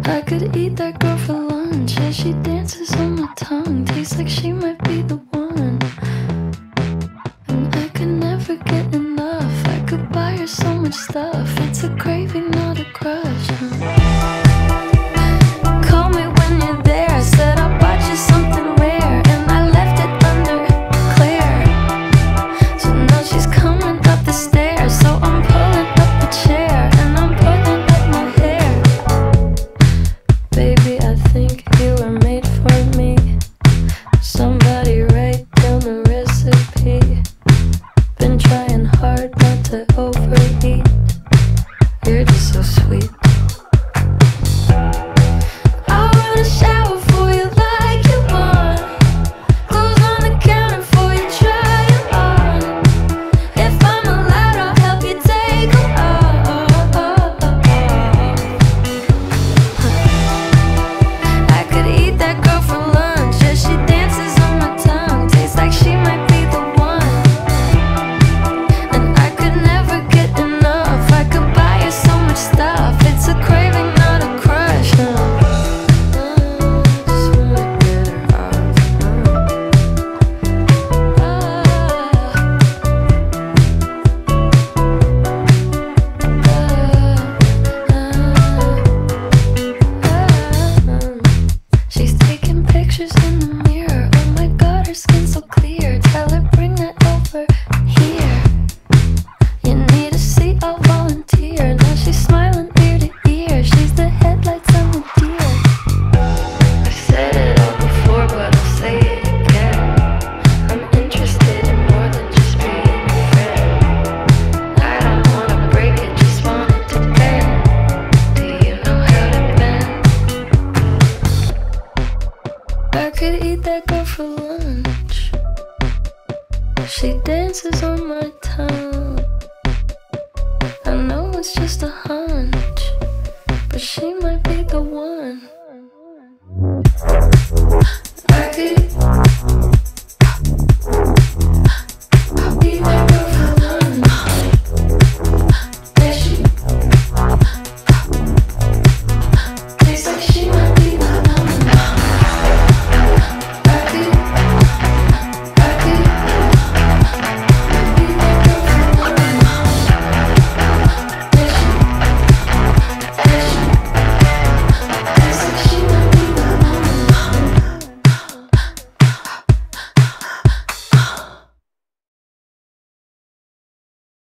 I could eat that girl for lunch as she dances on my tongue. Tastes like she might be the one. And I could never get enough. I could buy her so much stuff. It's a craving, not a crush. Call me when you're there. I said I bought you something rare, and I left it under Claire. So now she's coming up the stairs. So I'm pulling up the chair and I'm pulling up my hair. Baby, I think you were made for me. Somebody write down the recipe. Been trying hard not to overeat.